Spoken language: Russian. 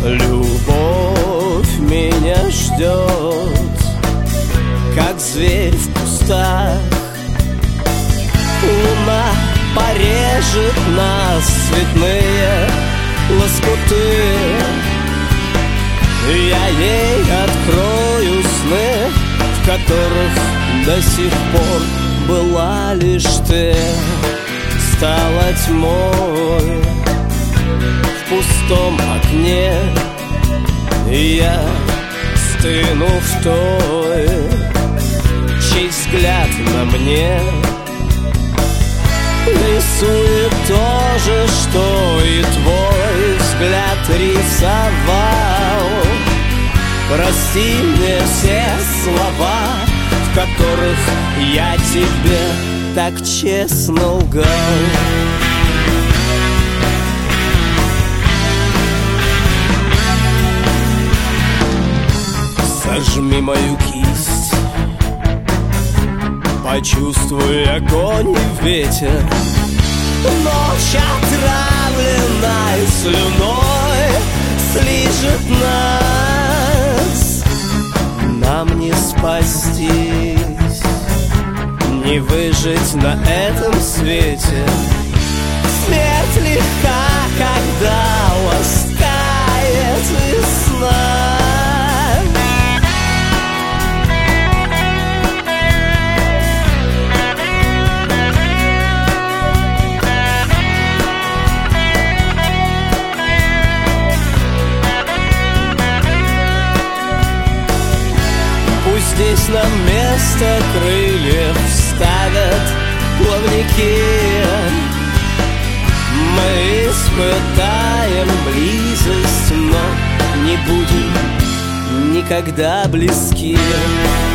Любовь меня ждет, как зверь в кустах. Луна порежет нас цветные лоскуты. Я ей открою сны, в которых до сих пор была лишь ты. Стала тьмой в пустом окне, и я стыну в той, чей взгляд на мне рисует то же, что и твой взгляд рисовал. Прости мне все слова, в которых я тебе так честно лгал. Сожми мою кисть, почувствуй огонь и ветер. Ночь, отравленной слюной, слижет нас. Нам не спастись, не выжить на этом свете. Смерть легка, когда ласкает весна. Здесь нам вместо крыльев ставят плавники. Мы испытаем близость, но не будем никогда близки.